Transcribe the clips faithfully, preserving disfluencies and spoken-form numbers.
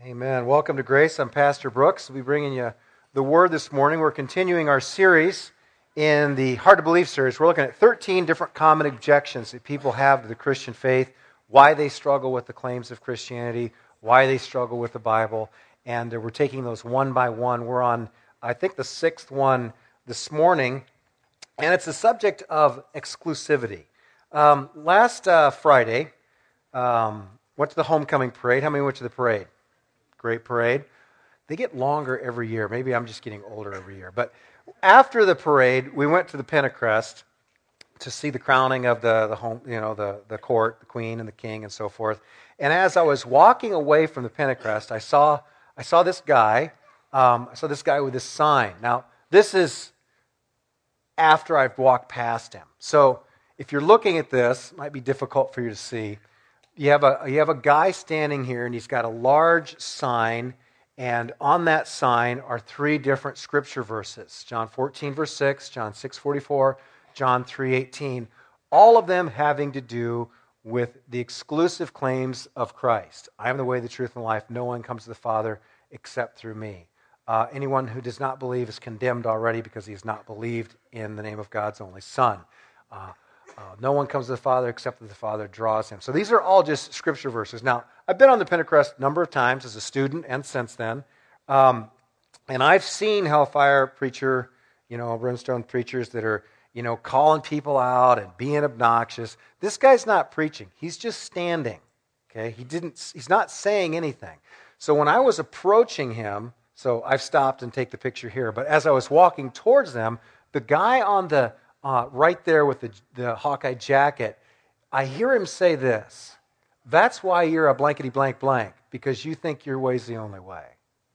Amen. Welcome to Grace. I'm Pastor Brooks. We'll be bringing you the Word this morning. We're continuing our series in the Hard to Believe series. We're looking at thirteen different common objections that people have to the Christian faith, why they struggle with the claims of Christianity, why they struggle with the Bible, and uh, we're taking those one by one. We're on, I think, the sixth one this morning, and it's the subject of exclusivity. Um, last uh, Friday, um, went to the homecoming parade. How many went to the parade? Great parade. They get longer every year. Maybe I'm just getting older every year. But after the parade, we went to the Pentecrest to see the crowning of the, the home, you know, the, the court, the queen and the king and so forth. And as I was walking away from the Pentecrest, I saw I saw this guy. Um, I saw this guy with this sign. Now, this is after I've walked past him. So if you're looking at this, it might be difficult for you to see. You have a you have a guy standing here, and he's got a large sign, and on that sign are three different scripture verses: John fourteen, verse six, John six, forty-four, John three, eighteen. All of them having to do with the exclusive claims of Christ. I am the way, the truth, and the life. No one comes to the Father except through me. Uh, anyone who does not believe is condemned already because he has not believed in the name of God's only Son. Uh, Uh, no one comes to the Father except that the Father draws him. So these are all just scripture verses. Now, I've been on the Pentecrest a number of times as a student and since then. Um, and I've seen hellfire preacher, you know, brimstone preachers that are, you know, calling people out and being obnoxious. This guy's not preaching. He's just standing. Okay? He didn't, he's not saying anything. So when I was approaching him, so I've stopped and take the picture here, but as I was walking towards them, the guy on the Uh, right there with the, the Hawkeye jacket, I hear him say this: "That's why you're a blankety blank blank, because you think your way's the only way."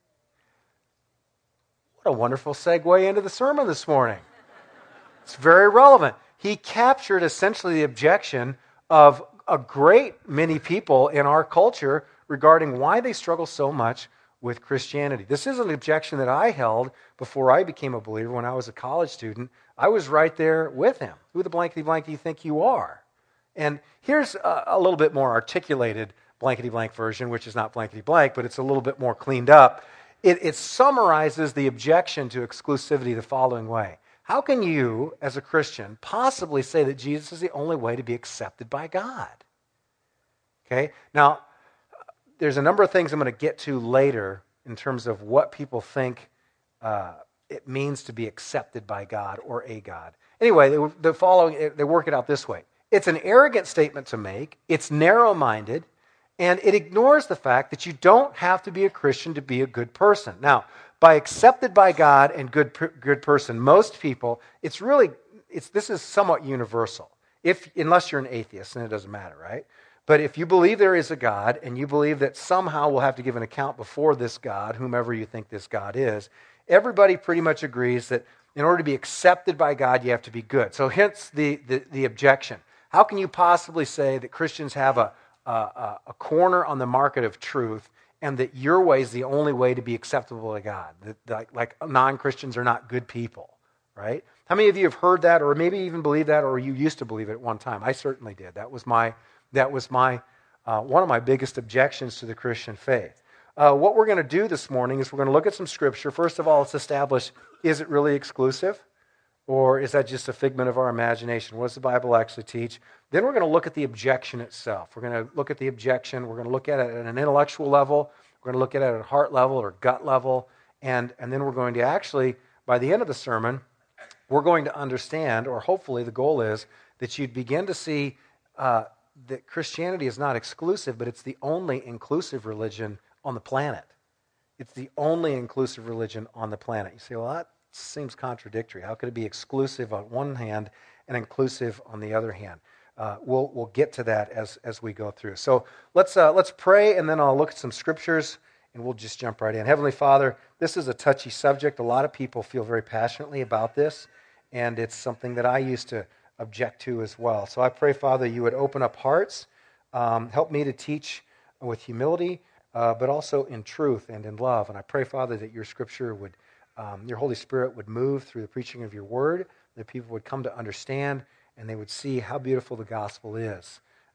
What a wonderful segue into the sermon this morning. It's very relevant. He captured essentially the objection of a great many people in our culture regarding why they struggle so much with Christianity. This is an objection that I held before I became a believer when I was a college student. I was right there with him. Who the blankety blank do you think you are? And here's a, a little bit more articulated blankety blank version, which is not blankety blank, but it's a little bit more cleaned up. It, it summarizes the objection to exclusivity the following way: how can you, as a Christian, possibly say that Jesus is the only way to be accepted by God? Okay, now, there's a number of things I'm going to get to later in terms of what people think uh, it means to be accepted by God or a God. Anyway, they, the following, they work it out this way. It's an arrogant statement to make. It's narrow-minded, and it ignores the fact that you don't have to be a Christian to be a good person. Now, by accepted by God and good good person, most people, it's really, it's this is somewhat universal. If unless you're an atheist, then it doesn't matter, right? But if you believe there is a God, and you believe that somehow we'll have to give an account before this God, whomever you think this God is, everybody pretty much agrees that in order to be accepted by God, you have to be good. So hence the, the, the objection. How can you possibly say that Christians have a, a, a corner on the market of truth, and that your way is the only way to be acceptable to God? That, that, like non-Christians are not good people, right? How many of you have heard that, or maybe even believe that, or you used to believe it at one time? I certainly did. That was my... That was my uh, one of my biggest objections to the Christian faith. Uh, what we're going to do this morning is we're going to look at some scripture. First of all, let's establish, is it really exclusive? Or is that just a figment of our imagination? What does the Bible actually teach? Then we're going to look at the objection itself. We're going to look at the objection. We're going to look at it at an intellectual level. We're going to look at it at a heart level or gut level. And, and then we're going to actually, by the end of the sermon, we're going to understand, or hopefully the goal is, that you'd begin to see uh, that Christianity is not exclusive, but it's the only inclusive religion on the planet. It's the only inclusive religion on the planet. You say, well, that seems contradictory. How could it be exclusive on one hand and inclusive on the other hand? Uh, we'll we'll get to that as as we go through. So let's uh, let's pray, and then I'll look at some scriptures, and we'll just jump right in. Heavenly Father, this is a touchy subject. A lot of people feel very passionately about this, and it's something that I used to object to as well. So I pray, Father, you would open up hearts, um, help me to teach with humility, uh, but also in truth and in love. And I pray, Father, that your Scripture would, um, your Holy Spirit would move through the preaching of your Word, that people would come to understand, and they would see how beautiful the gospel is.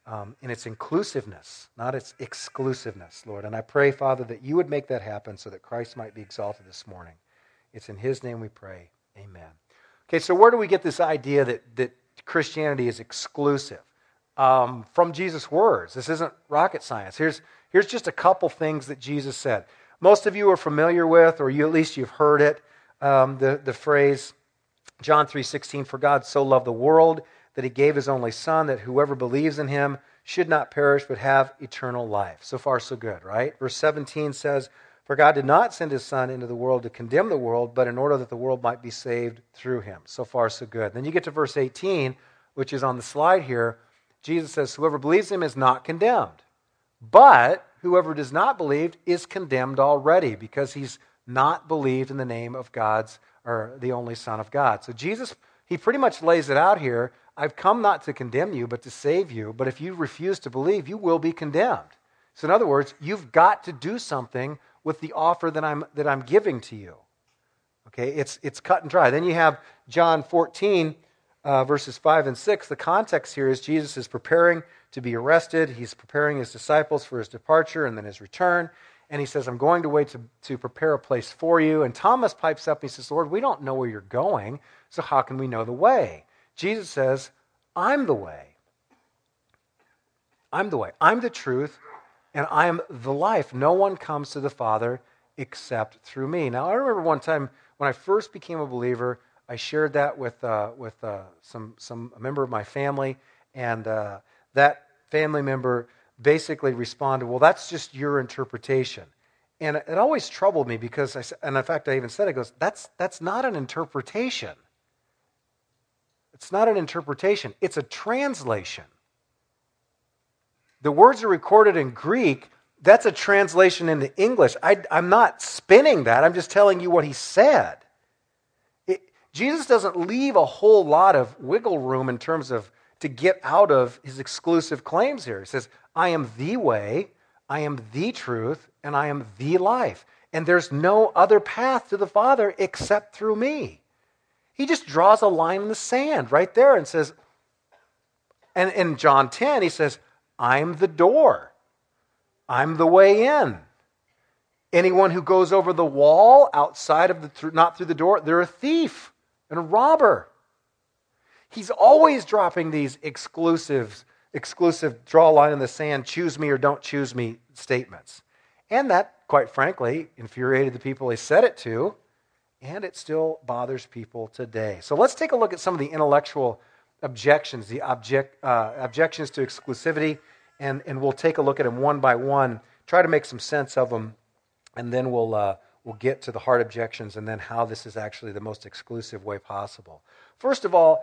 um, in its inclusiveness, not its exclusiveness, Lord. And I pray, Father, that you would make that happen so that Christ might be exalted this morning. It's in his name we pray. Amen. Okay, so where do we get this idea that, that Christianity is exclusive? Um, from Jesus' words. This isn't rocket science. Here's, here's just a couple things that Jesus said. Most of you are familiar with, or you at least you've heard it, um, the, the phrase, John three sixteen, for God so loved the world that he gave his only Son, that whoever believes in him should not perish but have eternal life. So far, so good, right? Verse seventeen says, for God did not send his Son into the world to condemn the world, but in order that the world might be saved through him. So far, so good. Then you get to verse eighteen, which is on the slide here. Jesus says, whoever believes in him is not condemned. But whoever does not believe is condemned already, because he's not believed in the name of God's, or the only Son of God. So Jesus, he pretty much lays it out here. I've come not to condemn you, but to save you. But if you refuse to believe, you will be condemned. So in other words, you've got to do something with the offer that I'm that I'm giving to you. Okay, it's it's cut and dry. Then you have John fourteen, uh, verses five and six. The context here is Jesus is preparing to be arrested. He's preparing his disciples for his departure and then his return. And he says, I'm going to wait to, to prepare a place for you. And Thomas pipes up and he says, Lord, we don't know where you're going, so how can we know the way? Jesus says, I'm the way. I'm the way. I'm the truth, and I'm the life. No one comes to the Father except through me. Now, I remember one time when I first became a believer, I shared that with uh, with uh, some some a member of my family, and uh, that family member basically responded, well, that's just your interpretation. And it always troubled me because, I, and in fact, I even said, it goes, that's that's not an interpretation. It's not an interpretation. It's a translation. The words are recorded in Greek. That's a translation into English. I, I'm not spinning that. I'm just telling you what he said. It, Jesus doesn't leave a whole lot of wiggle room in terms of to get out of his exclusive claims here. He says, I am the way, I am the truth, and I am the life. And there's no other path to the Father except through me. He just draws a line in the sand right there and says, and in John ten, he says, I'm the door. I'm the way in. Anyone who goes over the wall outside of the, not through the door, they're a thief and a robber. He's always dropping these exclusive, exclusive draw a line in the sand, choose me or don't choose me statements. And that, quite frankly, infuriated the people he said it to, and it still bothers people today. So let's take a look at some of the intellectual objections, the object, uh, objections to exclusivity, and, and we'll take a look at them one by one, try to make some sense of them, and then we'll, uh, we'll get to the hard objections and then how this is actually the most exclusive way possible. First of all,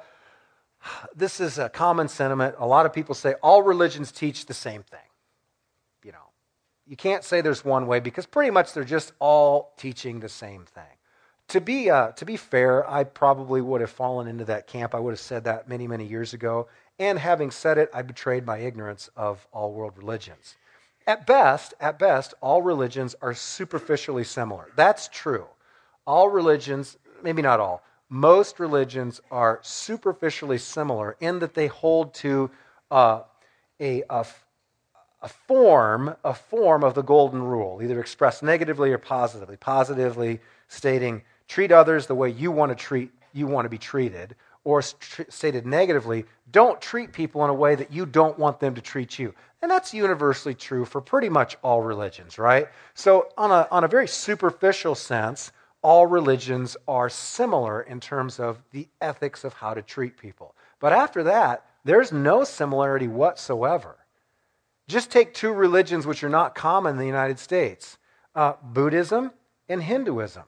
this is a common sentiment. A lot of people say all religions teach the same thing. You know, you can't say there's one way because pretty much they're just all teaching the same thing. To be uh, to be fair, I probably would have fallen into that camp. I would have said that many, many years ago. And having said it, I betrayed my ignorance of all world religions. At best, at best, all religions are superficially similar. That's true. All religions, maybe not all, most religions are superficially similar in that they hold to uh, a, a, a form, a form of the golden rule, either expressed negatively or positively. Positively stating, treat others the way you want to treat, you want to be treated, or tr- stated negatively, don't treat people in a way that you don't want them to treat you. And that's universally true for pretty much all religions, right? So on a on a very superficial sense, all religions are similar in terms of the ethics of how to treat people. But after that, there's no similarity whatsoever. Just take two religions which are not common in the United States, uh, Buddhism and Hinduism.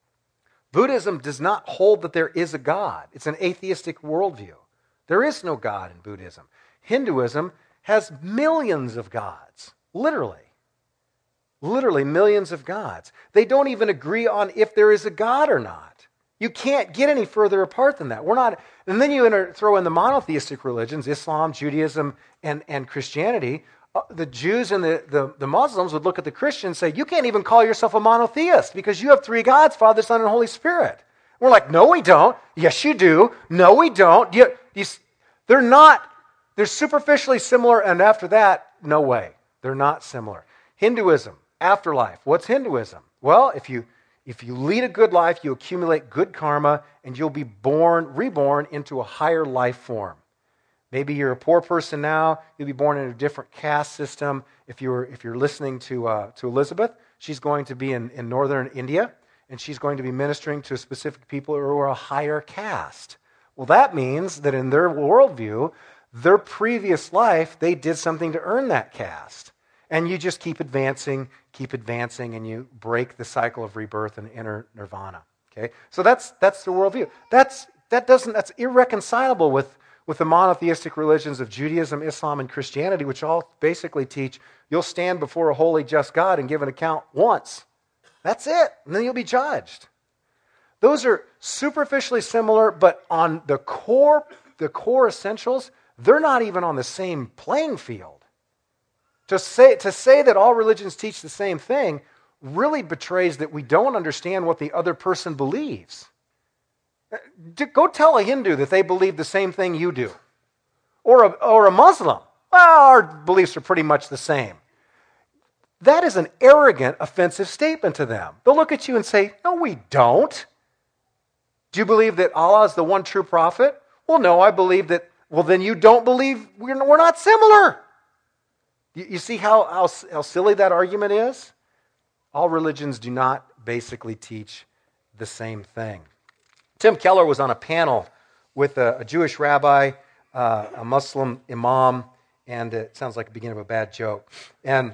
Buddhism does not hold that there is a God. It's an atheistic worldview. There is no God in Buddhism. Hinduism has millions of gods, literally. Literally millions of gods. They don't even agree on if there is a God or not. You can't get any further apart than that. We're not, and then you enter, throw in the monotheistic religions, Islam, Judaism, and, and Christianity. Uh, the Jews and the, the, the Muslims would look at the Christians and say, you can't even call yourself a monotheist because you have three gods, Father, Son, and Holy Spirit. We're like, no, we don't. Yes, you do. No, we don't. You, you, they're not They're superficially similar, and after that, no way. They're not similar. Hinduism, afterlife. What's Hinduism? Well, if you if you lead a good life, you accumulate good karma, and you'll be born, reborn into a higher life form. Maybe you're a poor person now, you'll be born in a different caste system. If you're if you're listening to uh, to Elizabeth, she's going to be in, in northern India, and she's going to be ministering to specific people who are a higher caste. Well, that means that in their worldview, their previous life, they did something to earn that caste. And you just keep advancing, keep advancing, and you break the cycle of rebirth and enter nirvana. Okay? So that's that's the worldview. That's that doesn't that's irreconcilable with, with the monotheistic religions of Judaism, Islam, and Christianity, which all basically teach you'll stand before a holy, just God and give an account once. That's it. And then you'll be judged. Those are superficially similar, but on the core, the core essentials, they're not even on the same playing field. To say, to say that all religions teach the same thing really betrays that we don't understand what the other person believes. Go tell a Hindu that they believe the same thing you do. Or a, or a Muslim. Well, our beliefs are pretty much the same. That is an arrogant, offensive statement to them. They'll look at you and say, no, we don't. Do you believe that Allah is the one true prophet? Well, no, I believe that. Well, then you don't believe we're, we're not similar. You, you see how, how, how silly that argument is? All religions do not basically teach the same thing. Tim Keller was on a panel with a, a Jewish rabbi, uh, a Muslim imam, and it sounds like the beginning of a bad joke. And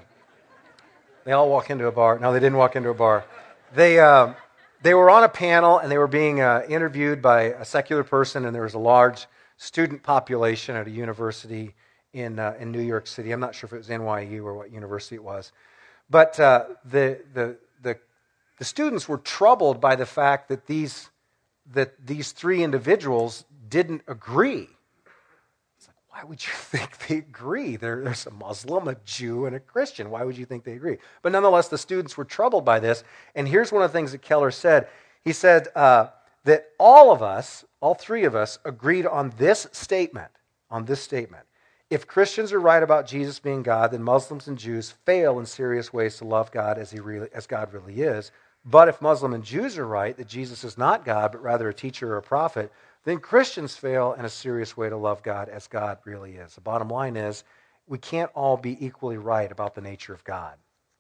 they all walk into a bar. No, they didn't walk into a bar. They uh, they were on a panel, and they were being uh, interviewed by a secular person, and there was a large student population at a university in uh, in New York City. I'm not sure if it was N Y U or what university it was. But uh, the, the the the students were troubled by the fact that these that these three individuals didn't agree. It's like, why would you think they agree? There, there's a Muslim, a Jew, and a Christian. Why would you think they agree? But nonetheless, the students were troubled by this. And here's one of the things that Keller said. He said uh, that all of us, all three of us, agreed on this statement, on this statement. If Christians are right about Jesus being God, then Muslims and Jews fail in serious ways to love God as he really, as God really is. But if Muslim and Jews are right that Jesus is not God, but rather a teacher or a prophet, then Christians fail in a serious way to love God as God really is. The bottom line is, we can't all be equally right about the nature of God.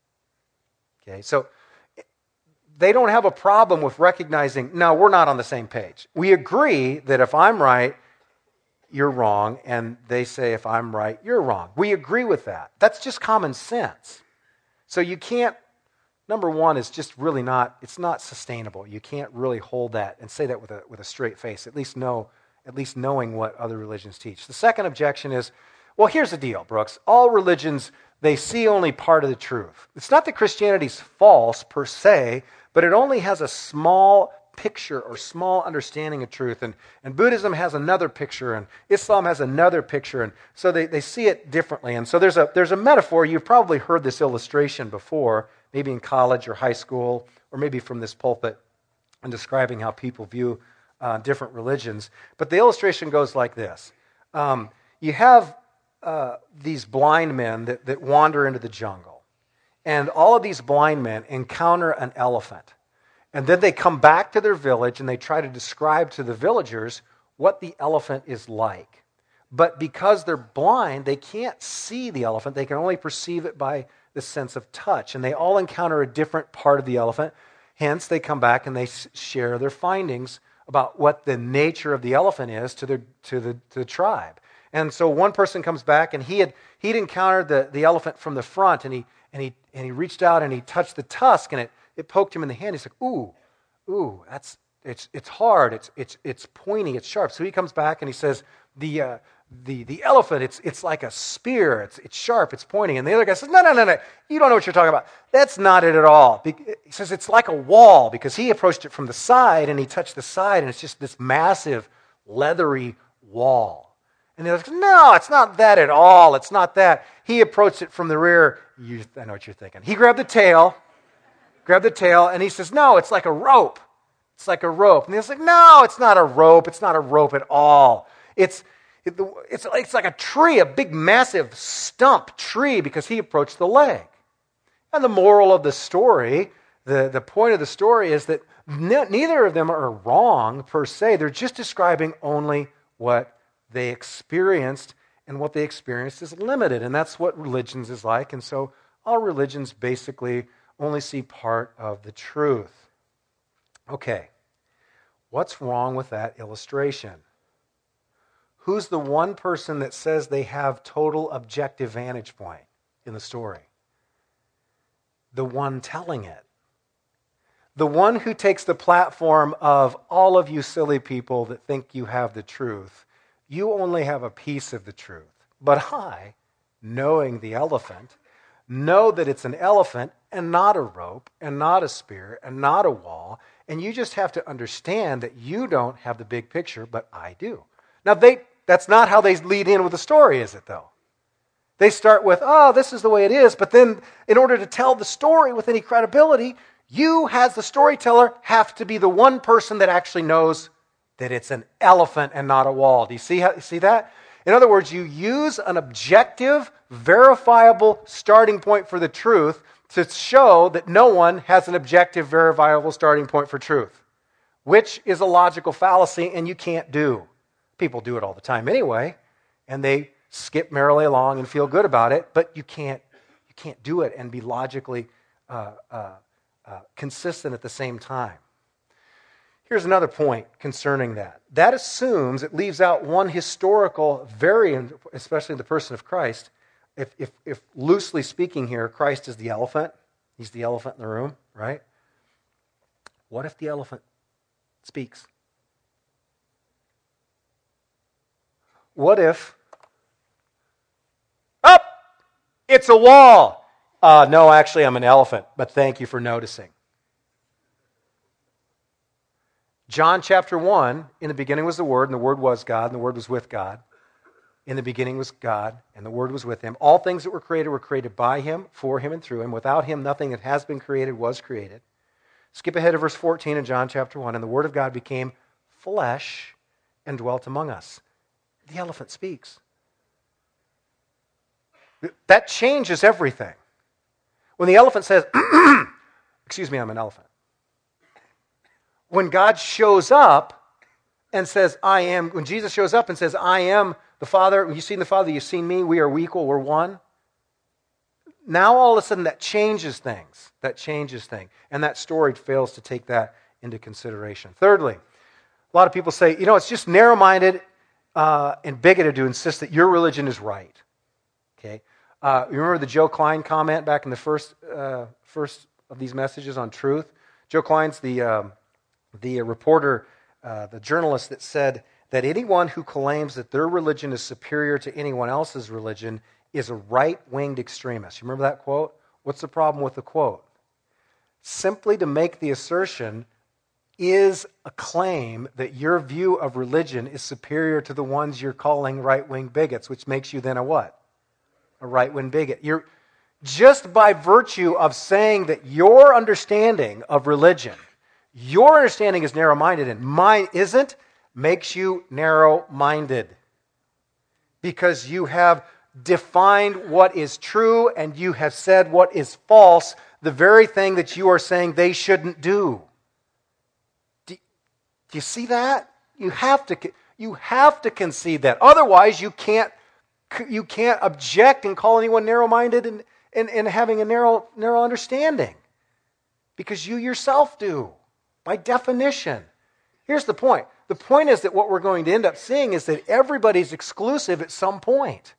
Okay, so they don't have a problem with recognizing, no, we're not on the same page. We agree that if I'm right, you're wrong, and they say if I'm right, you're wrong. We agree with that. That's just common sense. So you can't, number one, is just really not, it's not sustainable. You can't really hold that and say that with a with a straight face, at least know, at least knowing what other religions teach. The second objection is, well, here's the deal, Brooks. All religions, they see only part of the truth. It's not that Christianity's false per se, but it only has a small picture or small understanding of truth. And, and Buddhism has another picture, and Islam has another picture, and so they, they see it differently. And so there's a there's a metaphor. You've probably heard this illustration before, maybe in college or high school, or maybe from this pulpit, in describing how people view uh, different religions. But the illustration goes like this. Um, you have uh, these blind men that, that wander into the jungle. And all of these blind men encounter an elephant. And then they come back to their village and they try to describe to the villagers what the elephant is like. But because they're blind, they can't see the elephant. They can only perceive it by the sense of touch. And they all encounter a different part of the elephant. Hence, they come back and they share their findings about what the nature of the elephant is to the to the, to the tribe. And so one person comes back and he had he'd encountered the, the elephant from the front, and he and he and he reached out and he touched the tusk, and it It poked him in the hand. He's like, ooh, ooh, that's it's it's hard. It's it's it's pointy. It's sharp. So he comes back and he says, the uh, the the elephant. It's it's like a spear. It's it's sharp. It's pointy. And the other guy says, no, no, no, no. You don't know what you're talking about. That's not it at all. He says it's like a wall, because he approached it from the side and he touched the side, and it's just this massive leathery wall. And they're like, no, it's not that at all. It's not that. He approached it from the rear. You, I know what you're thinking. He grabbed the tail. Grab the tail, and he says, no, it's like a rope. It's like a rope. And he's like, no, it's not a rope. It's not a rope at all. It's It's, it's like a tree, a big, massive stump tree, because he approached the leg. And the moral of the story, the, the point of the story is that ne- neither of them are wrong per se. They're just describing only what they experienced, and what they experienced is limited. And that's what religions is like. And so all religions basically only see part of the truth. Okay, what's wrong with that illustration? Who's the one person that says they have total objective vantage point in the story? The one telling it. The one who takes the platform of all of you silly people that think you have the truth. You only have a piece of the truth. But I, knowing the elephant, know that it's an elephant and not a rope and not a spear and not a wall. And you just have to understand that you don't have the big picture, but I do. Now, they that's not how they lead in with the story, is it, though? They start with, oh, this is the way it is. But then in order to tell the story with any credibility, you, as the storyteller, have to be the one person that actually knows that it's an elephant and not a wall. Do you see how, see that? In other words, you use an objective, verifiable starting point for the truth to show that no one has an objective, verifiable starting point for truth, which is a logical fallacy and you can't do. People do it all the time anyway, and they skip merrily along and feel good about it, but you can't you can't do it and be logically uh, uh, uh, consistent at the same time. Here's another point concerning that. That assumes, it leaves out one historical variant, especially the person of Christ. If, if, if loosely speaking here, Christ is the elephant, he's the elephant in the room, right? What if the elephant speaks? What if, oh, it's a wall. Uh, no, actually, I'm an elephant, but thank you for noticing. John chapter one, in the beginning was the Word, and the Word was God, and the Word was with God. In the beginning was God, and the Word was with Him. All things that were created were created by Him, for Him, and through Him. Without Him, nothing that has been created was created. Skip ahead to verse fourteen in John chapter one. And the Word of God became flesh and dwelt among us. The elephant speaks. That changes everything. When the elephant says, excuse me, I'm an elephant. When God shows up and says, I am, when Jesus shows up and says, I am the Father, you've seen the Father, you've seen me, we are equal, we're one. Now all of a sudden that changes things. That changes things. And that story fails to take that into consideration. Thirdly, a lot of people say, you know, it's just narrow-minded uh, and bigoted to insist that your religion is right. Okay? Uh, you remember the Joe Klein comment back in the first uh, first of these messages on truth? Joe Klein's the um, the reporter, uh, the journalist that said that anyone who claims that their religion is superior to anyone else's religion is a right-winged extremist. You remember that quote? What's the problem with the quote? Simply to make the assertion is a claim that your view of religion is superior to the ones you're calling right-wing bigots, which makes you then a what? A right-wing bigot. You're just by virtue of saying that your understanding of religion, your understanding is narrow-minded and mine isn't, makes you narrow-minded. Because you have defined what is true and you have said what is false, the very thing that you are saying they shouldn't do. Do, do you see that? You have to you have to concede that. Otherwise, you can't you can't object and call anyone narrow-minded and, and, and having a narrow narrow understanding. Because you yourself do, by definition. Here's the point. The point is that what we're going to end up seeing is that everybody's exclusive at some point.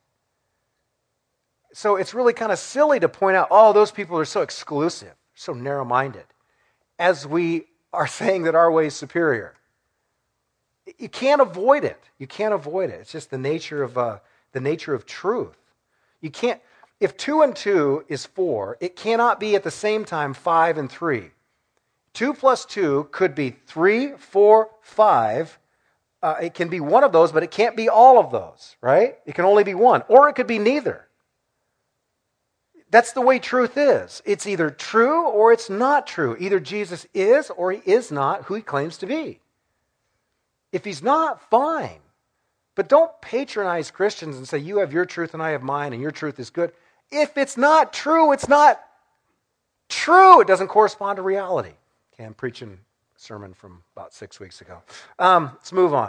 So it's really kind of silly to point out, oh, those people are so exclusive, so narrow-minded, as we are saying that our way is superior. You can't avoid it. You can't avoid it. It's just the nature of uh, the nature of truth. You can't. If two and two is four, it cannot be at the same time five and three. Two plus two could be three, four, five. Uh, it can be one of those, but it can't be all of those, right? It can only be one, or it could be neither. That's the way truth is. It's either true or it's not true. Either Jesus is or he is not who he claims to be. If he's not, fine. But don't patronize Christians and say, you have your truth and I have mine and your truth is good. If it's not true, it's not true. It doesn't correspond to reality. Okay, I'm preaching a sermon from about six weeks ago. Um, let's move on.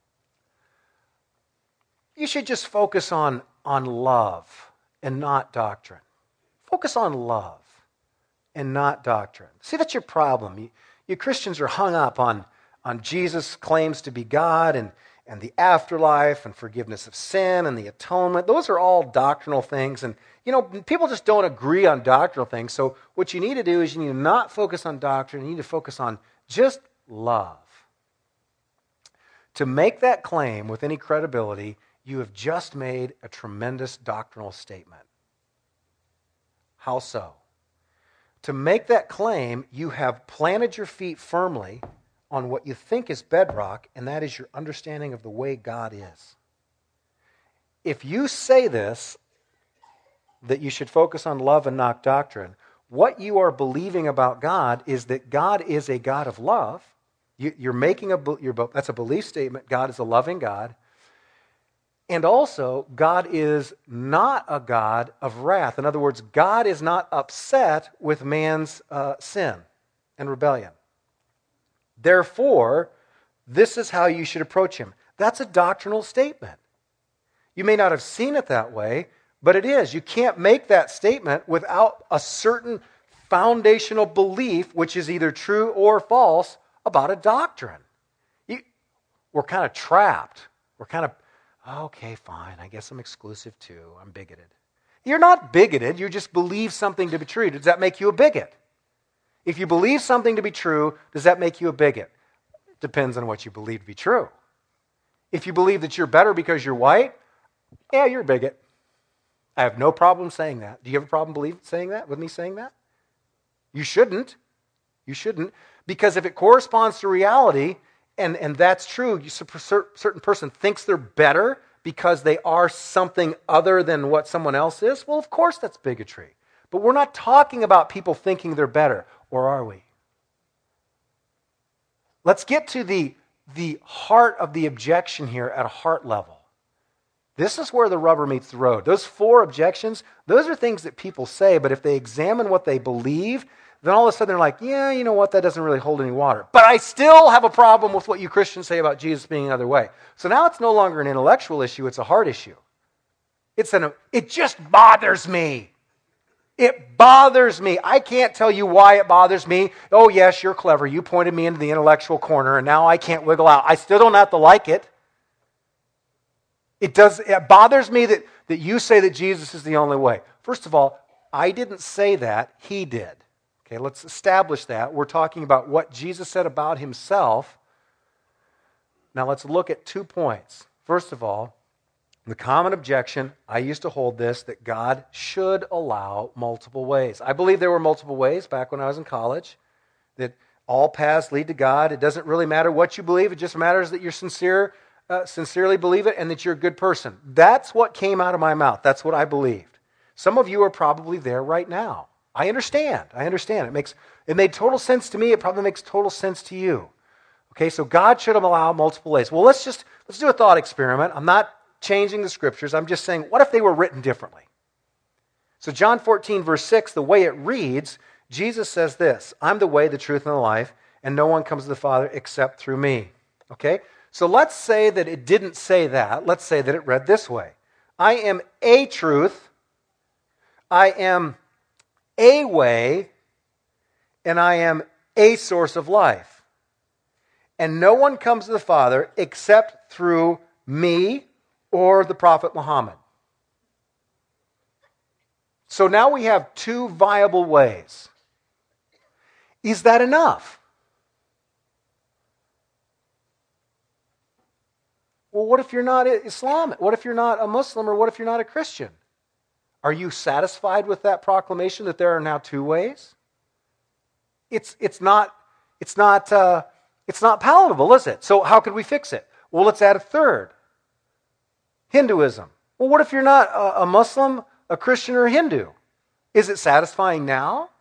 You should just focus on, on love and not doctrine. Focus on love and not doctrine. See, that's your problem. You, you Christians are hung up on, on Jesus' claims to be God and, and the afterlife and forgiveness of sin and the atonement. Those are all doctrinal things. And, you know, people just don't agree on doctrinal things. So what you need to do is you need to not focus on doctrine. You need to focus on just love. To make that claim with any credibility, you have just made a tremendous doctrinal statement. How so? To make that claim, you have planted your feet firmly on what you think is bedrock, and that is your understanding of the way God is. If you say this, that you should focus on love and not doctrine, what you are believing about God is that God is a God of love. You, you're making a you're, that's a belief statement. God is a loving God. And also, God is not a God of wrath. In other words, God is not upset with man's uh, sin and rebellion. Therefore, this is how you should approach him. That's a doctrinal statement. You may not have seen it that way, but it is. You can't make that statement without a certain foundational belief, which is either true or false, about a doctrine. You, we're kind of trapped. We're kind of, okay, fine, I guess I'm exclusive too. I'm bigoted. You're not bigoted. You just believe something to be true. Does that make you a bigot? If you believe something to be true, does that make you a bigot? Depends on what you believe to be true. If you believe that you're better because you're white, yeah, you're a bigot. I have no problem saying that. Do you have a problem believe, saying that, with me saying that? You shouldn't. You shouldn't. Because if it corresponds to reality, and, and that's true, you, a certain person thinks they're better because they are something other than what someone else is, well, of course that's bigotry. But we're not talking about people thinking they're better, or are we? Let's get to the, the heart of the objection here at a heart level. This is where the rubber meets the road. Those four objections, those are things that people say, but if they examine what they believe, then all of a sudden they're like, yeah, you know what, that doesn't really hold any water. But I still have a problem with what you Christians say about Jesus being another way. So now it's no longer an intellectual issue, it's a heart issue. It's an, it just bothers me. It bothers me. I can't tell you why it bothers me. Oh, yes, you're clever. You pointed me into the intellectual corner, and now I can't wiggle out. I still don't have to like it. It does. It bothers me that, that you say that Jesus is the only way. First of all, I didn't say that. He did. Okay, let's establish that. We're talking about what Jesus said about himself. Now let's look at two points. First of all, the common objection, I used to hold this, that God should allow multiple ways. I believe there were multiple ways back when I was in college, that all paths lead to God. It doesn't really matter what you believe. It just matters that you're sincere, uh, sincerely believe it and that you're a good person. That's what came out of my mouth. That's what I believed. Some of you are probably there right now. I understand. I understand. It makes it made total sense to me. It probably makes total sense to you. Okay, so God should allow multiple ways. Well, let's just let's do a thought experiment. I'm not changing the scriptures. I'm just saying, what if they were written differently? So John fourteen, verse six, the way it reads, Jesus says this, I'm the way, the truth, and the life, and no one comes to the Father except through me. Okay? So let's say that it didn't say that. Let's say that it read this way. I am a truth, I am a way, and I am a source of life. And no one comes to the Father except through me or the Prophet Muhammad. So now we have two viable ways. Is that enough? Well, what if you're not Islamic? What if you're not a Muslim, or what if you're not a Christian? Are you satisfied with that proclamation that there are now two ways? It's it's not it's not uh, it's not palatable, is it? So how could we fix it? Well, let's add a third. Hinduism. Well, what if you're not a, a Muslim, a Christian, or a Hindu? Is it satisfying now?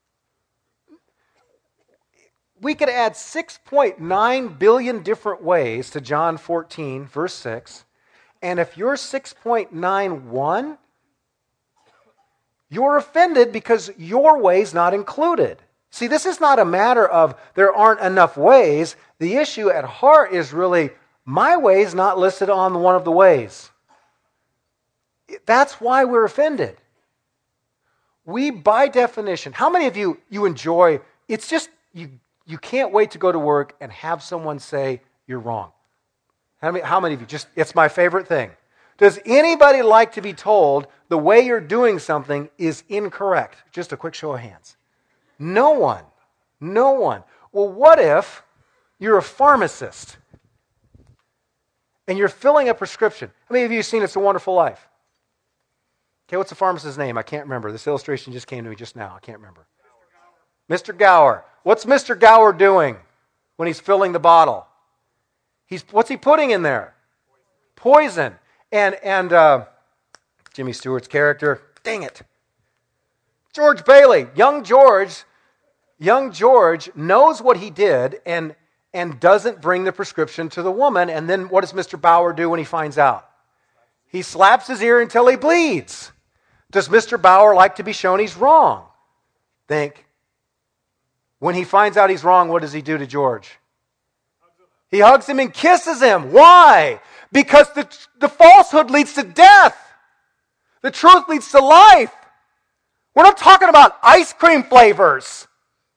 We could add six point nine billion different ways to John fourteen, verse six, And if you're six point nine one, you're offended because your way's not included. See, this is not a matter of there aren't enough ways. The issue at heart is really, my way is not listed on one of the ways. That's why we're offended. We, by definition, how many of you, you enjoy, it's just, you, you can't wait to go to work and have someone say, you're wrong. How many, how many of you, just, it's my favorite thing. Does anybody like to be told the way you're doing something is incorrect? Just a quick show of hands. No one. No one. Well, what if you're a pharmacist and you're filling a prescription? How many of you have seen It's a Wonderful Life? Okay, what's the pharmacist's name? I can't remember. This illustration just came to me just now. I can't remember. Mister Gower. What's Mister Gower doing when he's filling the bottle? He's what's he putting in there? Poison. And and uh, Jimmy Stewart's character, dang it. George Bailey, young George, young George knows what he did and and doesn't bring the prescription to the woman. And then what does Mister Bauer do when he finds out? He slaps his ear until he bleeds. Does Mister Bauer like to be shown he's wrong? Think. When he finds out he's wrong, what does he do to George? He hugs him and kisses him. Why? Because the, the falsehood leads to death. The truth leads to life. We're not talking about ice cream flavors.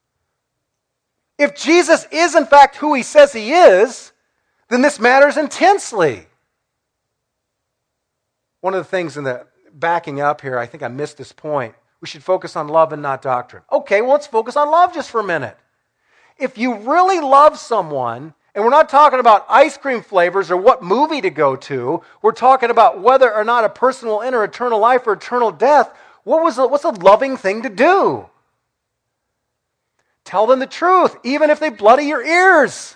If Jesus is in fact who he says he is, then this matters intensely. One of the things in the backing up here, I think I missed this point. We should focus on love and not doctrine. Okay, well, let's focus on love just for a minute. If you really love someone, and we're not talking about ice cream flavors or what movie to go to, we're talking about whether or not a person will enter eternal life or eternal death, what was the, what's a loving thing to do? Tell them the truth, even if they bloody your ears.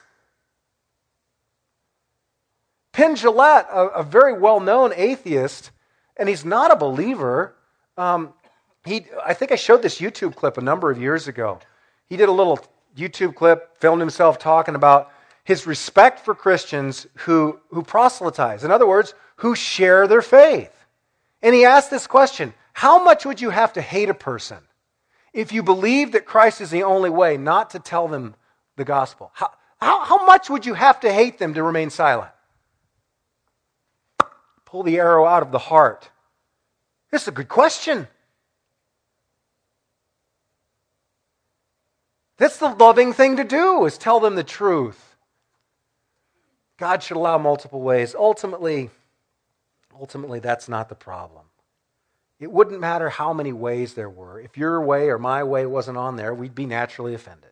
Penn Jillette, a, a very well-known atheist, and he's not a believer. Um, he, I think I showed this YouTube clip a number of years ago. He did a little YouTube clip, filmed himself talking about his respect for Christians who, who proselytize. In other words, who share their faith. And he asked this question, how much would you have to hate a person if you believe that Christ is the only way not to tell them the gospel? How, how, how much would you have to hate them to remain silent? Pull the arrow out of the heart. This is a good question. That's the loving thing to do, is tell them the truth. God should allow multiple ways. Ultimately, ultimately, that's not the problem. It wouldn't matter how many ways there were. If your way or my way wasn't on there, we'd be naturally offended.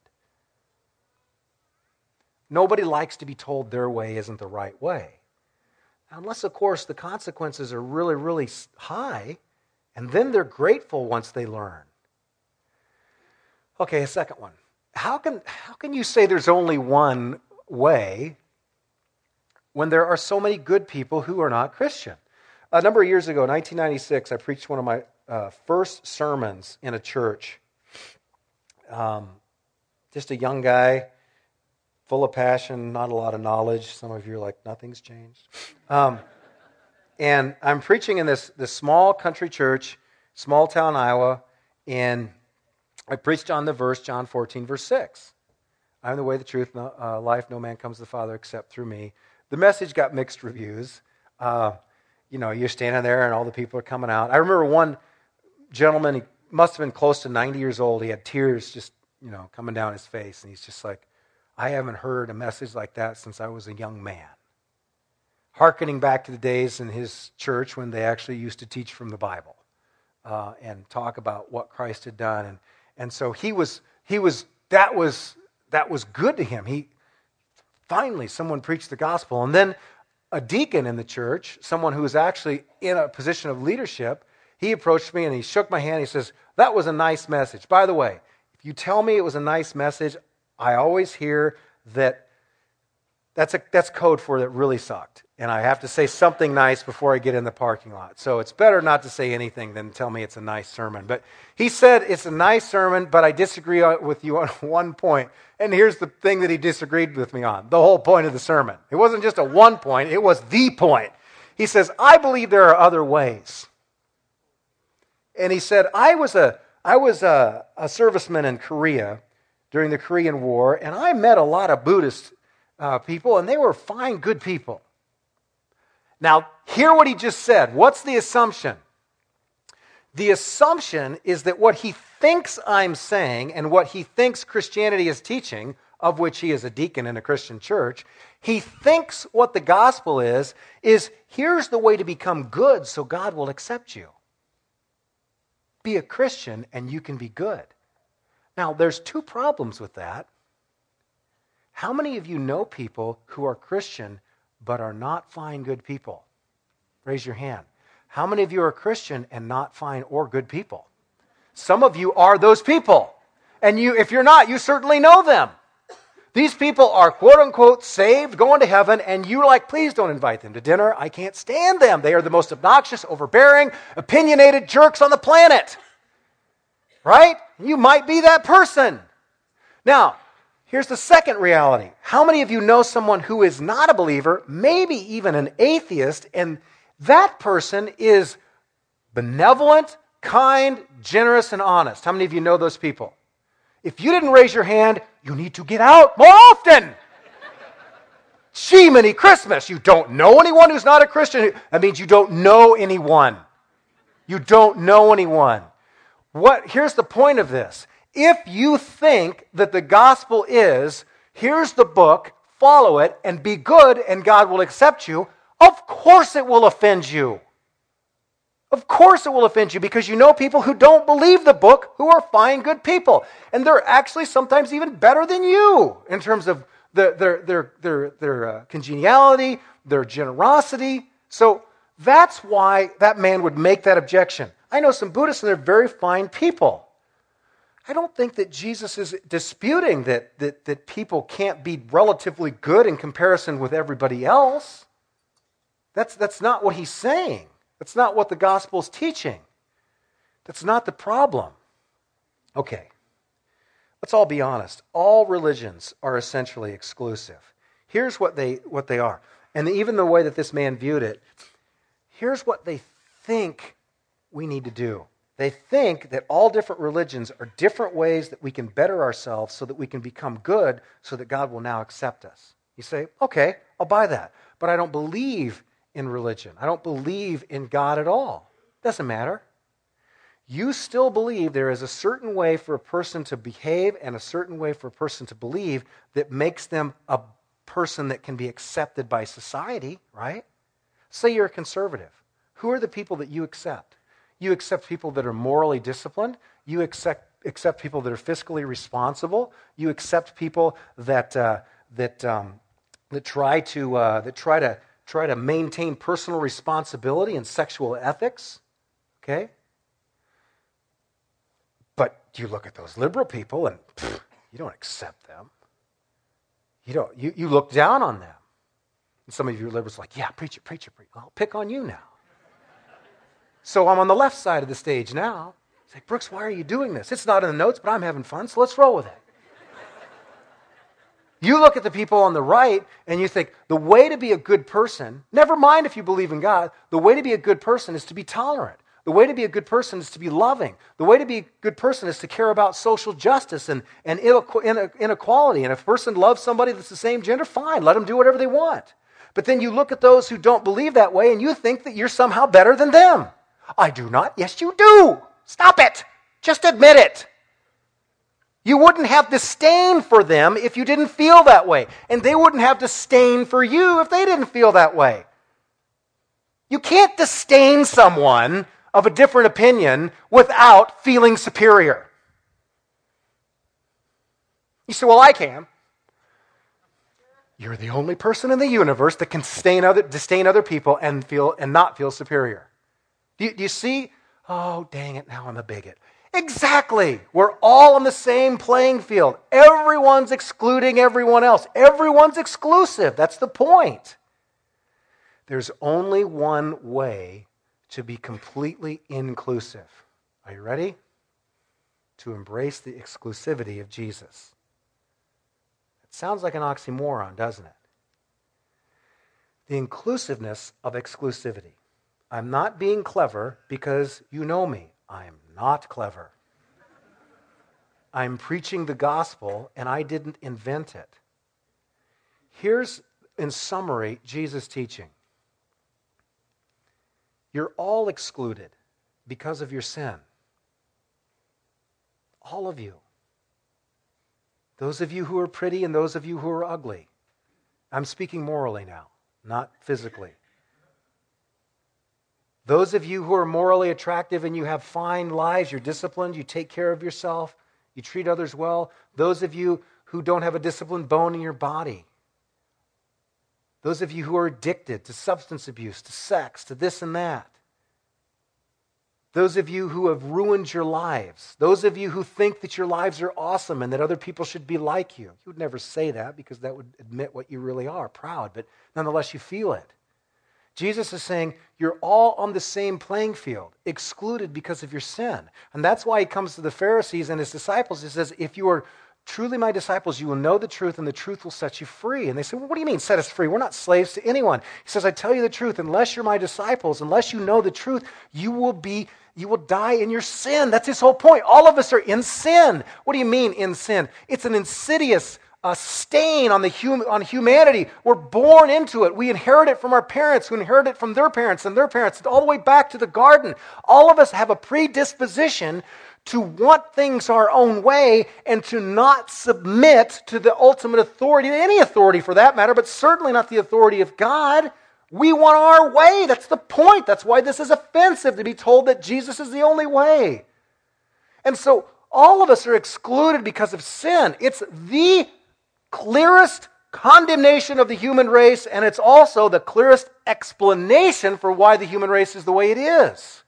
Nobody likes to be told their way isn't the right way. Unless, of course, the consequences are really, really high, and then they're grateful once they learn. Okay, a second one. How can, how can you say there's only one way when there are so many good people who are not Christian? A number of years ago, nineteen ninety-six, I preached one of my uh, first sermons in a church. Um, just a young guy, full of passion, not a lot of knowledge. Some of you are like, nothing's changed. Um, and I'm preaching in this, this small country church, small town Iowa, and I preached on the verse, John fourteen, verse six. I'm the way, the truth, no, uh, life. No man comes to the Father except through me. The message got mixed reviews. Uh, you know, you're standing there and all the people are coming out. I remember one gentleman, he must have been close to ninety years old. He had tears just, you know, coming down his face. And he's just like, I haven't heard a message like that since I was a young man. Hearkening back to the days in his church when they actually used to teach from the Bible uh, and talk about what Christ had done. And and so he was, he was, that was, that was good to him. He, finally, someone preached the gospel. And then a deacon in the church, someone who was actually in a position of leadership, he approached me and he shook my hand. He says, that was a nice message. By the way, if you tell me it was a nice message, I always hear that that's a that's code for that really sucked. And I have to say something nice before I get in the parking lot. So it's better not to say anything than tell me it's a nice sermon. But he said it's a nice sermon, but I disagree with you on one point. And here's the thing that he disagreed with me on, the whole point of the sermon. It wasn't just a one point, it was the point. He says, I believe there are other ways. And he said, I was a I was a, a serviceman in Korea during the Korean War, and I met a lot of Buddhist uh, people, and they were fine, good people. Now, hear what he just said. What's the assumption? The assumption is that what he thinks I'm saying and what he thinks Christianity is teaching, of which he is a deacon in a Christian church, he thinks what the gospel is, is here's the way to become good so God will accept you. Be a Christian and you can be good. Now, there's two problems with that. How many of you know people who are Christian but are not fine, good people? Raise your hand. How many of you are Christian and not fine or good people? Some of you are those people. And you, if you're not, you certainly know them. These people are quote-unquote saved, going to heaven, and you're like, please don't invite them to dinner. I can't stand them. They are the most obnoxious, overbearing, opinionated jerks on the planet. Right? You might be that person. Now, here's the second reality. How many of you know someone who is not a believer, maybe even an atheist, and that person is benevolent, kind, generous, and honest? How many of you know those people? If you didn't raise your hand, you need to get out more often. Jiminy Christmas. You don't know anyone who's not a Christian. That means you don't know anyone. You don't know anyone. What? Here's the point of this. If you think that the gospel is, here's the book, follow it, and be good, and God will accept you, of course it will offend you. Of course it will offend you, because you know people who don't believe the book who are fine, good people. And they're actually sometimes even better than you in terms of their, their, their, their, their uh, congeniality, their generosity. So that's why that man would make that objection. I know some Buddhists and they're very fine people. I don't think that Jesus is disputing that, that, that people can't be relatively good in comparison with everybody else. That's, that's not what he's saying. That's not what the gospel's teaching. That's not the problem. Okay, let's all be honest. All religions are essentially exclusive. Here's what they what they are. And even the way that this man viewed it, here's what they think we need to do. They think that all different religions are different ways that we can better ourselves so that we can become good so that God will now accept us. You say, okay, I'll buy that. But I don't believe in religion. I don't believe in God at all. Doesn't matter. You still believe there is a certain way for a person to behave and a certain way for a person to believe that makes them a person that can be accepted by society, right? Say you're a conservative. Who are the people that you accept? You accept people that are morally disciplined. You accept accept people that are fiscally responsible. You accept people that uh, that um, that try to uh, that try to try to maintain personal responsibility and sexual ethics, okay? But you look at those liberal people and pff, you don't accept them. You don't. You, you look down on them. And some of you liberals are like, yeah, preach it, preach it, preach it. I'll pick on you now. So I'm on the left side of the stage now. It's like, Brooks, why are you doing this? It's not in the notes, but I'm having fun, so let's roll with it. You look at the people on the right and you think, the way to be a good person, never mind if you believe in God, the way to be a good person is to be tolerant. The way to be a good person is to be loving. The way to be a good person is to care about social justice and, and inequality. And if a person loves somebody that's the same gender, fine, let them do whatever they want. But then you look at those who don't believe that way and you think that you're somehow better than them. I do not. Yes, you do. Stop it. Just admit it. You wouldn't have disdain for them if you didn't feel that way. And they wouldn't have disdain for you if they didn't feel that way. You can't disdain someone of a different opinion without feeling superior. You say, well, I can. You're the only person in the universe that can disdain other, disdain other people and feel and not feel superior. Do you, do you see? Oh, dang it, now I'm a bigot. Exactly. We're all on the same playing field. Everyone's excluding everyone else. Everyone's exclusive. That's the point. There's only one way to be completely inclusive. Are you ready? To embrace the exclusivity of Jesus. It sounds like an oxymoron, doesn't it? the inclusiveness of exclusivity. I'm not being clever because you know me. I'm not clever. I'm preaching the gospel, and I didn't invent it. Here's, in summary, Jesus' teaching. You're all excluded because of your sin. All of you. Those of you who are pretty and those of you who are ugly. I'm speaking morally now, not physically. Those of you who are morally attractive and you have fine lives, you're disciplined, you take care of yourself, you treat others well. Those of you who don't have a disciplined bone in your body. Those of you who are addicted to substance abuse, to sex, to this and that. Those of you who have ruined your lives. Those of you who think that your lives are awesome and that other people should be like you. You would never say that because that would admit what you really are, proud, but nonetheless you feel it. Jesus is saying you're all on the same playing field, excluded because of your sin. And that's why he comes to the Pharisees and his disciples. He says, if you are truly my disciples, you will know the truth and the truth will set you free. And they say, well, what do you mean set us free? We're not slaves to anyone. He says, I tell you the truth, unless you're my disciples, unless you know the truth, you will be, you will die in your sin. That's his whole point. All of us are in sin. What do you mean in sin? It's an insidious a stain on the hum- on humanity. We're born into it. We inherit it from our parents, who inherit it from their parents and their parents, all the way back to the garden. All of us have a predisposition to want things our own way and to not submit to the ultimate authority, any authority for that matter, but certainly not the authority of God. We want our way. That's the point. That's why this is offensive, to be told that Jesus is the only way. And so all of us are excluded because of sin. It's the clearest condemnation of the human race, and it's also the clearest explanation for why the human race is the way it is.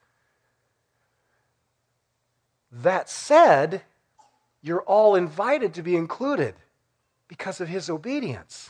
That said, you're all invited to be included because of his obedience.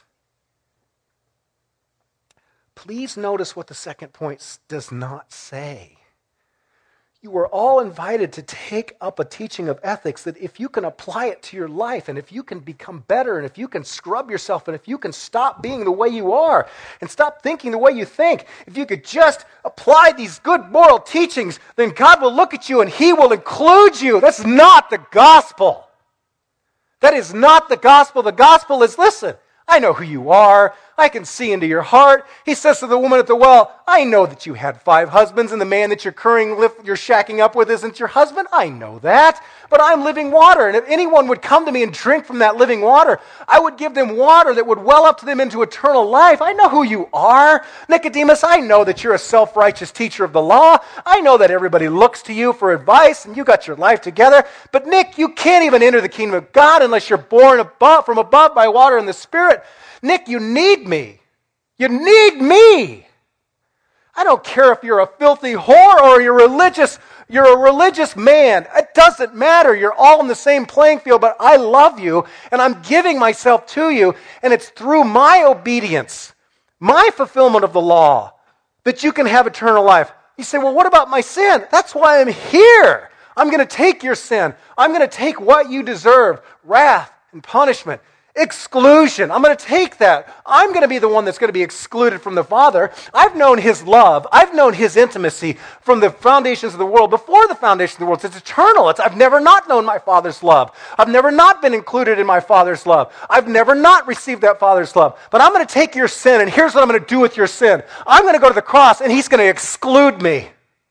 Please notice what the second point does not say. You are all invited to take up a teaching of ethics that if you can apply it to your life, and if you can become better, and if you can scrub yourself, and if you can stop being the way you are, and stop thinking the way you think, if you could just apply these good moral teachings, then God will look at you and he will include you. That's not the gospel. That is not the gospel. The gospel is, listen, I know who you are. I can see into your heart. He says to the woman at the well, I know that you had five husbands and the man that you're currying, you're shacking up with isn't your husband. I know that. But I'm living water. And if anyone would come to me and drink from that living water, I would give them water that would well up to them into eternal life. I know who you are. Nicodemus, I know that you're a self-righteous teacher of the law. I know that everybody looks to you for advice and you got your life together. But Nick, you can't even enter the kingdom of God unless you're born above, from above by water and the Spirit. Nick, you need me. You need me. I don't care if you're a filthy whore or you're religious, you're a religious man. It doesn't matter. You're all in the same playing field, but I love you and I'm giving myself to you, and it's through my obedience, my fulfillment of the law, that you can have eternal life. You say, well, what about my sin? That's why I'm here. I'm going to take your sin. I'm going to take what you deserve, wrath and punishment. Exclusion. I'm going to take that. I'm going to be the one that's going to be excluded from the Father. I've known his love. I've known his intimacy from the foundations of the world, before the foundation of the world. It's eternal. It's, I've never not known my Father's love. I've never not been included in my Father's love. I've never not received that Father's love. But I'm going to take your sin, and here's what I'm going to do with your sin. I'm going to go to the cross, and he's going to exclude me.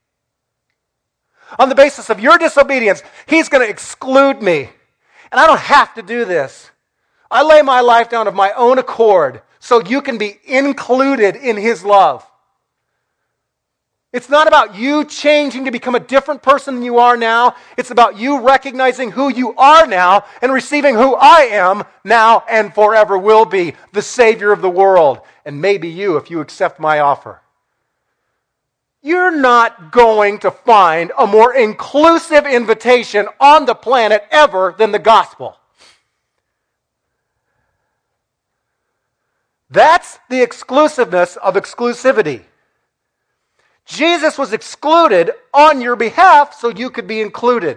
On the basis of your disobedience, he's going to exclude me. And I don't have to do this. I lay my life down of my own accord so you can be included in his love. It's not about you changing to become a different person than you are now. It's about you recognizing who you are now and receiving who I am now and forever will be, the Savior of the world. And maybe you, if you accept my offer. You're not going to find a more inclusive invitation on the planet ever than the gospel. That's the exclusiveness of exclusivity. Jesus was excluded on your behalf so you could be included.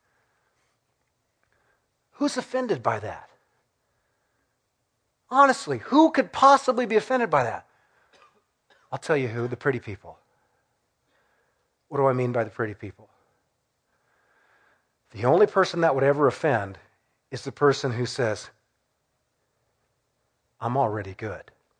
Who's offended by that? Honestly, who could possibly be offended by that? I'll tell you who, the pretty people. What do I mean by the pretty people? The only person that would ever offend is the person who says, I'm already good.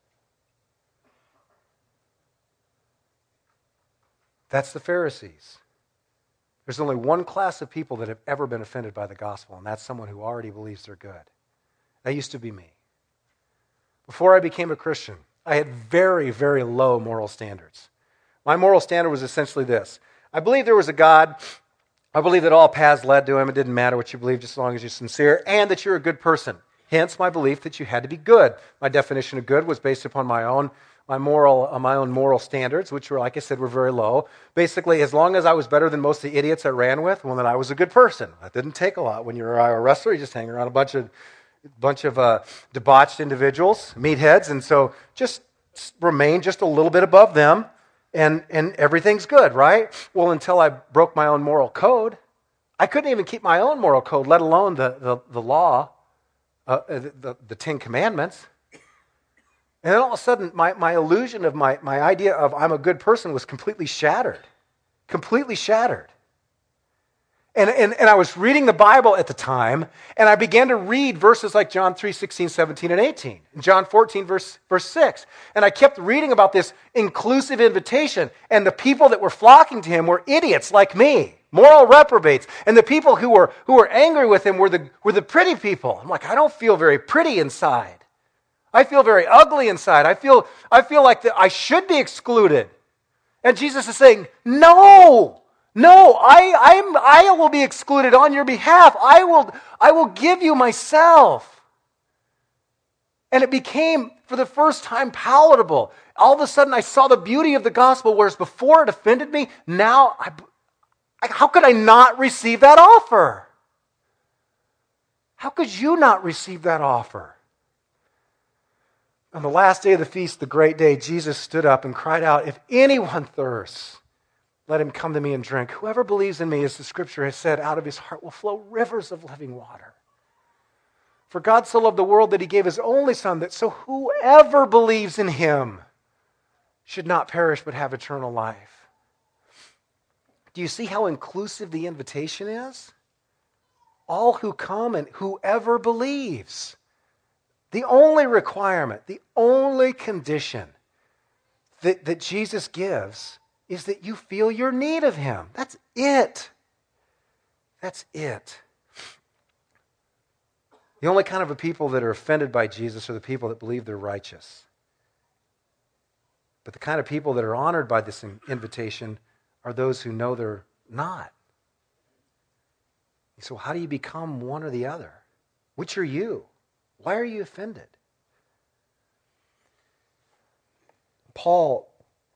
That's the Pharisees. There's only one class of people that have ever been offended by the gospel, and that's someone who already believes they're good. That used to be me. Before I became a Christian, I had very, very low moral standards. My moral standard was essentially this. I believed there was a God. I believed that all paths led to him. It didn't matter what you believed, just as long as you're sincere, and that you're a good person. Hence my belief that you had to be good. My definition of good was based upon my own my moral uh, my own moral standards, which were, like I said, were very low. Basically, as long as I was better than most of the idiots I ran with, well, then I was a good person. That didn't take a lot. When you're a wrestler, you just hang around a bunch of bunch of uh, debauched individuals, meatheads, and so just remain just a little bit above them, and and everything's good, right? Well, until I broke my own moral code. I couldn't even keep my own moral code, let alone the the, the law, uh, the, the, the Ten Commandments. And then all of a sudden, my, my illusion of my, my idea of I'm a good person was completely shattered. Completely shattered. And, and, and I was reading the Bible at the time, and I began to read verses like John three, sixteen, seventeen, and eighteen. And John fourteen, verse, verse six. And I kept reading about this inclusive invitation, and the people that were flocking to him were idiots like me, moral reprobates. And the people who were, who were angry with him were the, were the pretty people. I'm like, I don't feel very pretty inside. I feel very ugly inside. I feel, I feel like that I should be excluded. And Jesus is saying, no, no, I, I'm, I will be excluded on your behalf. I will, I will give you myself. And it became, for the first time, palatable. All of a sudden, I saw the beauty of the gospel, whereas before it offended me. Now, I, I, how could I not receive that offer? How could you not receive that offer? On the last day of the feast, the great day, Jesus stood up and cried out, if anyone thirsts, let him come to me and drink. Whoever believes in me, as the scripture has said, out of his heart will flow rivers of living water. For God so loved the world that he gave his only Son, that so whoever believes in him should not perish but have eternal life. Do you see how inclusive the invitation is? All who come and whoever believes. The only requirement, the only condition that, that Jesus gives is that you feel your need of him. That's it. That's it. The only kind of a people that are offended by Jesus are the people that believe they're righteous. But the kind of people that are honored by this invitation are those who know they're not. So how do you become one or the other? Which are you? Why are you offended? Paul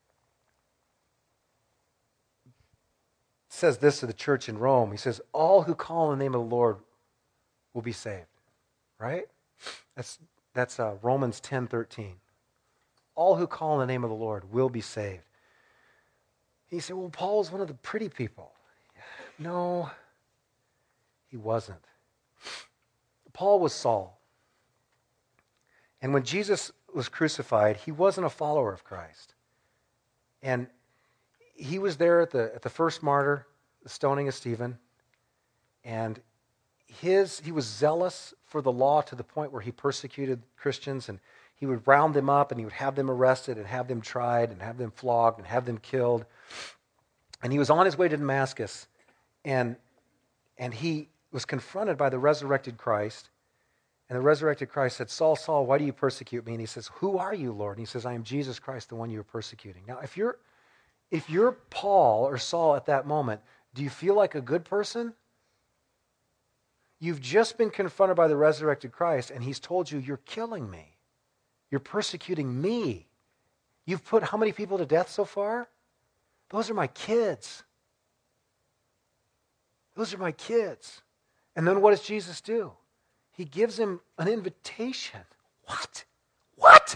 says this to the church in Rome. He says, all who call on the name of the Lord will be saved. Right? That's, that's uh, Romans ten thirteen. All who call on the name of the Lord will be saved. He said, well, Paul was one of the pretty people. No, he wasn't. Paul was Saul. And when Jesus was crucified, he wasn't a follower of Christ. And he was there at the at the first martyr, the stoning of Stephen. And his he was zealous for the law to the point where he persecuted Christians, and he would round them up and he would have them arrested and have them tried and have them flogged and have them killed. And he was on his way to Damascus, and and he was confronted by the resurrected Christ. And the resurrected Christ said, Saul, Saul, why do you persecute me? And he says, who are you, Lord? And he says, I am Jesus Christ, the one you are persecuting. Now, if you're if you're Paul or Saul at that moment, do you feel like a good person? You've just been confronted by the resurrected Christ, and he's told you, you're killing me. You're persecuting me. You've put how many people to death so far? Those are my kids. Those are my kids. And then what does Jesus do? He gives him an invitation. What? What?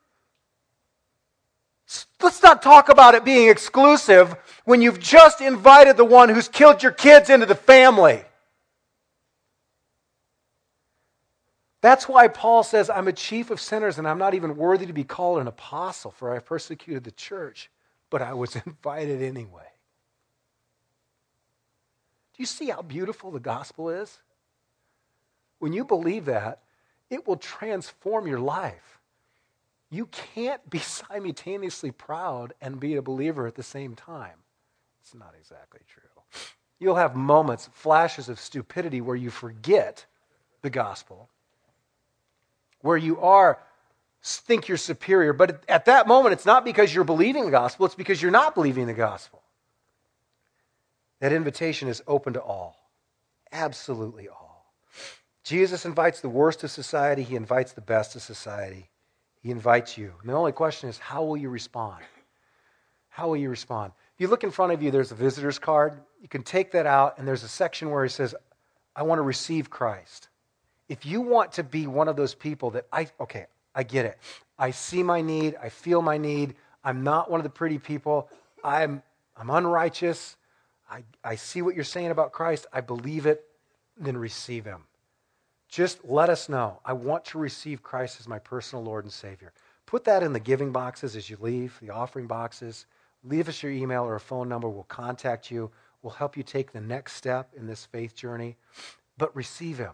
Let's not talk about it being exclusive when you've just invited the one who's killed your kids into the family. That's why Paul says, I'm a chief of sinners and I'm not even worthy to be called an apostle, for I persecuted the church, but I was invited anyway. Do you see how beautiful the gospel is? When you believe that, it will transform your life. You can't be simultaneously proud and be a believer at the same time. It's not exactly true. You'll have moments, flashes of stupidity where you forget the gospel, where you are, think you're superior, but at that moment it's not because you're believing the gospel, it's because you're not believing the gospel. That invitation is open to all, absolutely all. Jesus invites the worst of society, he invites the best of society. He invites you. And the only question is, how will you respond? How will you respond? If you look in front of you, there's a visitor's card. You can take that out, and there's a section where it says, I want to receive Christ. If you want to be one of those people that, I okay, I get it. I see my need. I feel my need. I'm not one of the pretty people. I'm, I'm unrighteous. I, I see what you're saying about Christ. I believe it. Then receive him. Just let us know. I want to receive Christ as my personal Lord and Savior. Put that in the giving boxes as you leave, the offering boxes. Leave us your email or a phone number. We'll contact you. We'll help you take the next step in this faith journey. But receive him.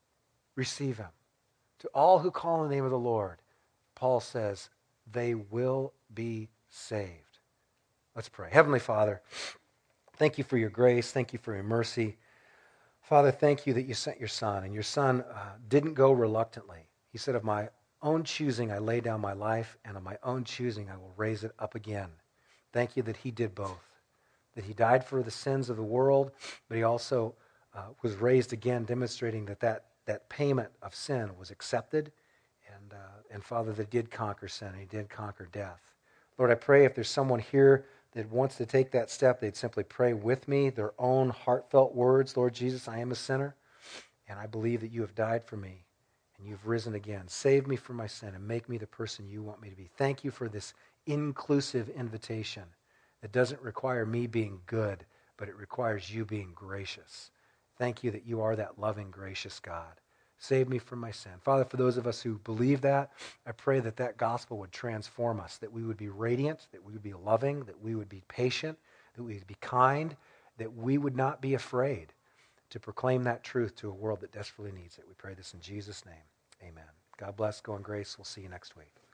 Receive him. To all who call on the name of the Lord, Paul says, they will be saved. Let's pray. Heavenly Father, thank you for your grace. Thank you for your mercy. Father, thank you that you sent your Son, and your Son uh, didn't go reluctantly. He said, of my own choosing I lay down my life, and of my own choosing I will raise it up again. Thank you that he did both, that he died for the sins of the world, but he also uh, was raised again, demonstrating that, that that payment of sin was accepted, and, uh, and Father, that he did conquer sin, and he did conquer death. Lord, I pray if there's someone here that wants to take that step, they'd simply pray with me their own heartfelt words. Lord Jesus, I am a sinner, and I believe that you have died for me, and you've risen again. Save me from my sin and make me the person you want me to be. Thank you for this inclusive invitation that doesn't require me being good, but it requires you being gracious. Thank you that you are that loving, gracious God. Save me from my sin. Father, for those of us who believe that, I pray that that gospel would transform us, that we would be radiant, that we would be loving, that we would be patient, that we would be kind, that we would not be afraid to proclaim that truth to a world that desperately needs it. We pray this in Jesus' name. Amen. God bless. Go in grace. We'll see you next week.